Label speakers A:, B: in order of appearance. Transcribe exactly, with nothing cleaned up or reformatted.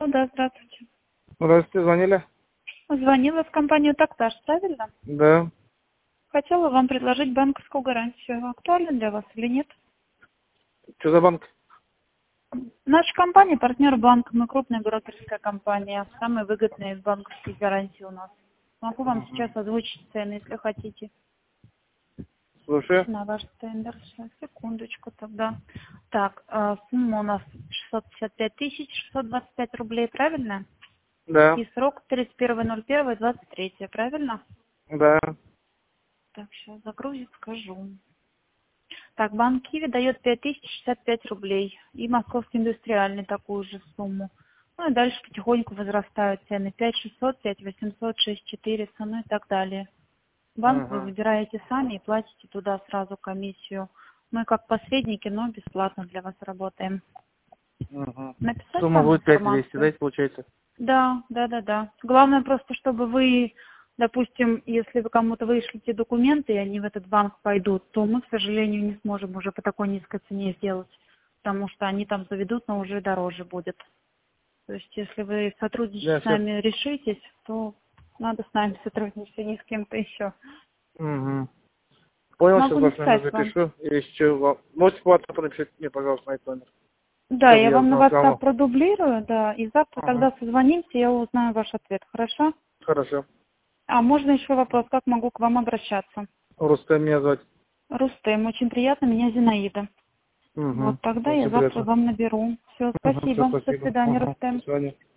A: да, здравствуйте.
B: Здравствуйте, звонили?
A: Звонила в компанию «Тактаж», правильно?
B: Да.
A: Хотела вам предложить банковскую гарантию. Актуально для вас или нет?
B: Что за банк?
A: Наша компания — партнер банка, мы крупная брокерская компания. Самые выгодные банковские гарантии у нас. Могу вам сейчас озвучить цены, если хотите.
B: Слушаю.
A: На ваш тендер. Сейчас, секундочку тогда. Так, э, сумма у нас шестьсот пятьдесят пять тысяч шестьсот двадцать пять рублей, правильно?
B: Да.
A: И срок тридцать первое ноль первое двадцать третье, правильно?
B: Да.
A: Так, сейчас загрузит, скажу. Так, банк Киви дает пять тысяч шестьдесят пять рублей. И Московский индустриальный такую же сумму. Ну и дальше потихоньку возрастают цены. пять шестьсот, пять восемьсот, шесть четыреста, ну и так далее. Банк вы
B: Угу.
A: выбираете сами и платите туда сразу комиссию. Мы как посредники, но бесплатно для вас работаем.
B: Угу.
A: Написать
B: Сумма
A: вам
B: будет пять двести,
A: информацию?
B: да, получается?
A: Да, да, да, да. Главное просто, чтобы вы, допустим, если вы кому-то вышлите документы, и они в этот банк пойдут, то мы, к сожалению, не сможем уже по такой низкой цене сделать, потому что они там заведут, но уже дороже будет. То есть, если вы сотрудничать
B: Да,
A: с
B: все.
A: нами решитесь, то надо с нами сотрудничать, а не с кем-то еще.
B: Угу. Понял, сейчас
A: Могу
B: ваш номер
A: написать вам.
B: запишу. И еще вам... Можете по WhatsApp написать мне, пожалуйста, на этот номер,
A: Да,
B: чтобы
A: я
B: я
A: вам на
B: знал
A: WhatsApp
B: кому.
A: продублирую, да, и завтра
B: Угу.
A: тогда созвонимся, я узнаю ваш ответ, хорошо?
B: Хорошо.
A: А можно еще вопрос, как могу к вам обращаться?
B: Рустем меня звать.
A: Рустем, очень приятно, меня Зинаида. Вот
B: Угу.
A: тогда я
B: Очень
A: завтра
B: приятно.
A: вам наберу. Все,
B: Угу. Все,
A: спасибо. До
B: спасибо.
A: свидания,
B: Угу. До
A: Рустем.
B: свидания.